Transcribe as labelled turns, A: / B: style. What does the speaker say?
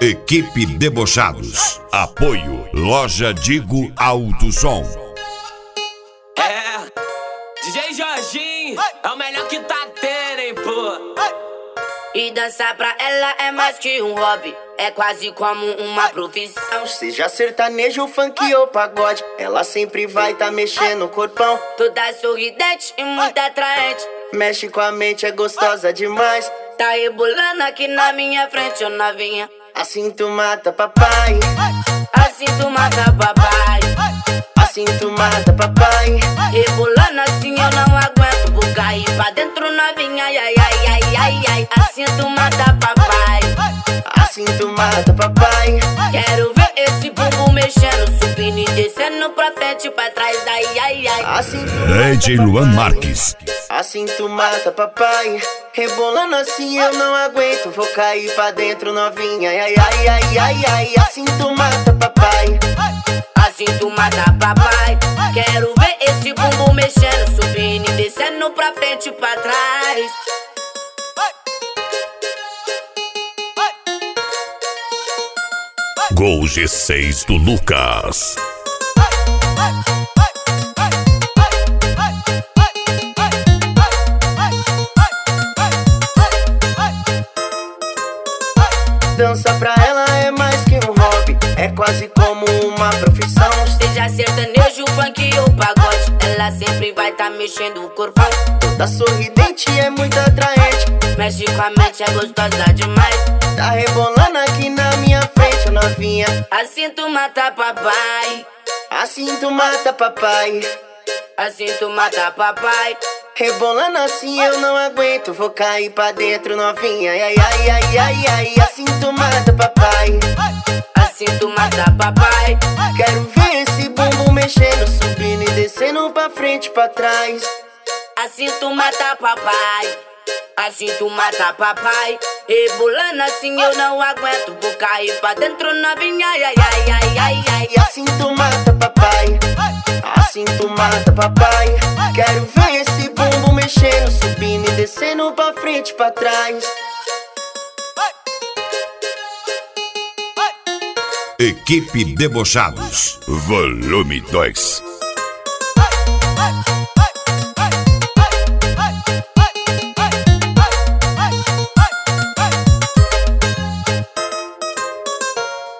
A: Equipe Debochados. Apoio Loja Digo Alto Som.
B: DJ Jorginho é o melhor que tá tendo, hein, pô.
C: E dançar pra ela é mais que um hobby, é quase como uma profissão.
D: Seja sertanejo, funk ou pagode, ela sempre vai tá mexendo o corpão.
C: Toda sorridente e muito atraente,
D: mexe com a mente, é gostosa demais.
C: tá rebolando aqui na minha frente, ô novinha.
D: Assim tu mata papai,
C: assim tu mata papai,
D: assim tu mata papai.
C: rebolando assim eu não aguento, vou cair pra dentro novinha, ai ai ai ai ai ai. Assim tu mata papai,
D: assim tu mata papai.
C: quero ver esse bumbum mexendo, subindo e descendo pra frente, pra trás, ai ai ai.
D: Assim tu
A: DJ Luan Marques.
D: assim tu mata papai. Rebolando assim eu não aguento, vou cair pra dentro novinha, ai ai ai ai ai. Assim tu mata papai,
C: assim tu mata papai. Quero ver esse bumbum mexendo, subindo e descendo pra frente e pra trás.
A: Gol G6 do Lucas.
D: dança pra ela é mais que um hobby, é quase como uma profissão.
C: Seja sertanejo, funk ou pagode, ela sempre vai tá mexendo o corpão.
D: Toda sorridente é muito atraente,
C: mexe com a mente, é gostosa demais.
D: tá rebolando aqui na minha frente, ô novinha.
C: Assim tu mata papai,
D: assim tu mata papai,
C: assim tu mata papai.
D: rebolando assim eu não aguento, vou cair pra dentro novinha, ai ai ai ai ai. Assim tu mata papai,
C: assim tu mata papai.
D: quero ver esse bumbum mexendo, subindo e descendo pra frente e pra trás.
C: Assim tu mata papai, assim tu mata papai. Rebolando assim eu não aguento, vou cair pra dentro novinha, ai ai ai ai ai ai.
D: Assim tu mata papai, assim tu mata papai. Quero ver esse bumbum mexendo, subindo e descendo pra frente e pra trás.
A: Equipe Debochados. Volume 2.